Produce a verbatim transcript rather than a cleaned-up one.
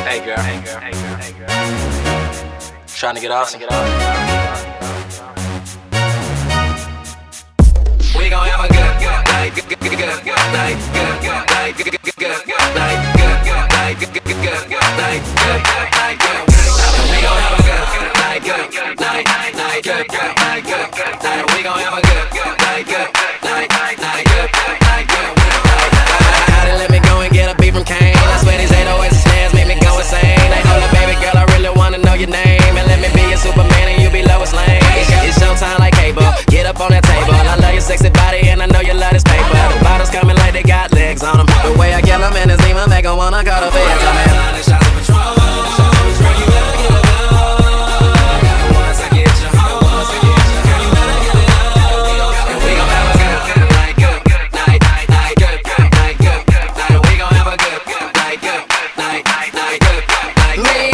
Hey girl, hey girl, hey girl, hey girl. Trying to get off. We gon' have a good, good night, good, good, good, good night, good, good night, good, good, good, good night, good, good night, good, good, good, good night, good, good night, good. We gon' have a good, good night, good, good night, night, good, good night, good, good night. We gon' have a good, good night, good night, night, good, good night, good. Let me go and get a beat from Kane. I swear these eight oh eights and snares make me go insane. They hold up, baby girl, I really wanna know your name. And let me be your Superman and you be Lois Lane. It's showtime like cable, get up on that table. I love your sexy body and I know you love this paper. The bottles coming like they got legs on them. The way I kill them and it's even make them wanna call the feds on me. Me